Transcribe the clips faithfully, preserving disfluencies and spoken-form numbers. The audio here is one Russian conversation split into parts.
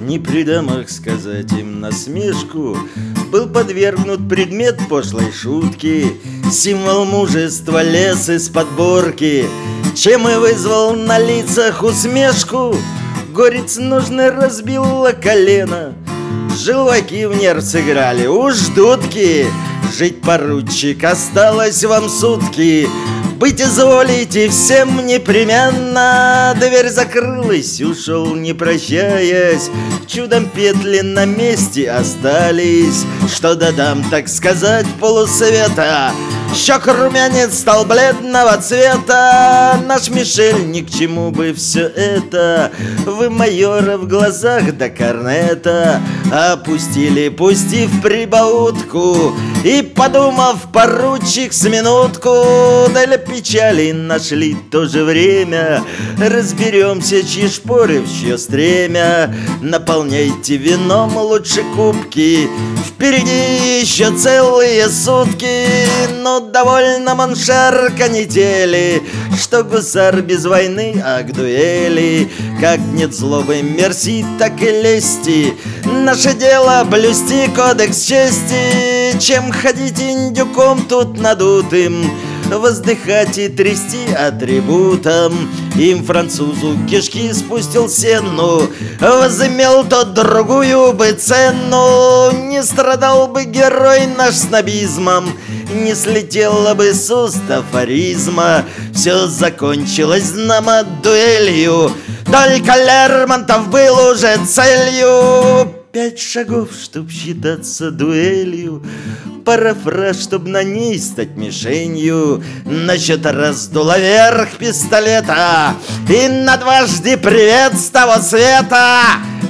Не при дамах сказать им насмешку, был подвергнут предмет пошлой шутки, символ мужества лез из подборки, чем и вызвал на лицах усмешку. Горец нужный разбило колено, желваки в нерв сыграли уж дудки. Жить, поручик, осталось вам сутки, быть изволите всем непременно. Дверь закрылась, ушел не прощаясь, чудом петли на месте остались. Что додам, так сказать, полусвета, щек румянец стал бледного цвета. Наш Мишель, ни к чему бы все это, вы майора в глазах до корнета опустили, пустив прибаутку. И, подумав, поручик с минутку, для печали нашли то же время. Разберемся, чьи шпоры в чье стремя. Наполняйте вином лучше кубки, впереди еще целые сутки. Но довольно маншер канители, что гусар без войны, а к дуэли. Как нет злобы мерси, так и лести, наше дело блюсти кодекс чести. Чем ходить индюком тут надутым, воздыхать и трясти атрибутом. Им французу кишки спустил сену, возымел тот другую бы цену. Не страдал бы герой наш снобизмом, не слетело бы с уст афоризма. Все закончилось, знамо, дуэлью, только Лермонтов был уже целью. Пять шагов, чтоб считаться дуэлью, парафраз, чтоб на ней стать мишенью. Насчет раздула вверх пистолета и на дважды привет с того света.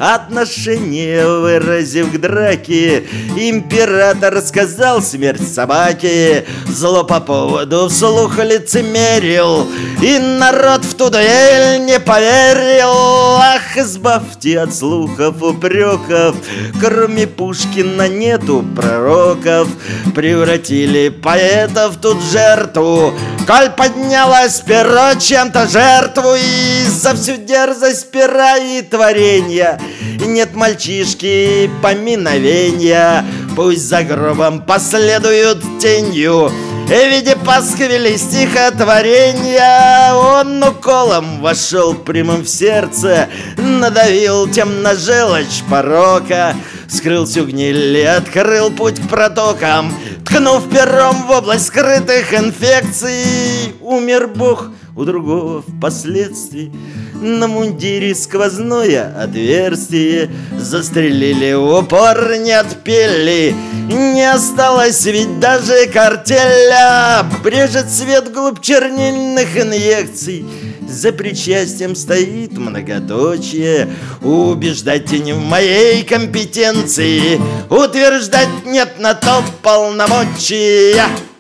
Отношение выразив к драке, император сказал смерть собаке. Зло по поводу вслух лицемерил, и народ в ту дуэль не поверил. Ах, избавьте от слухов упреков, кроме Пушкина нету пророков. Превратили поэтов тут в жертву, коль поднялось перо чем-то жертву. И за всю дерзость пера и творенья нет мальчишки поминовения. Пусть за гробом последуют тенью в виде пасквили стихотворения. Он уколом вошел прямым в сердце, надавил темно желчь порока, вскрыл всю гниль и открыл путь к протокам, ткнув пером в область скрытых инфекций. Умер Бог, у другого впоследствии на мундире сквозное отверстие. Застрелили в упор, не отпели, не осталось ведь даже картеля. Брежет свет глубь чернильных инъекций, за причастием стоит многоточие. Убеждать не в моей компетенции, утверждать нет на то полномочия.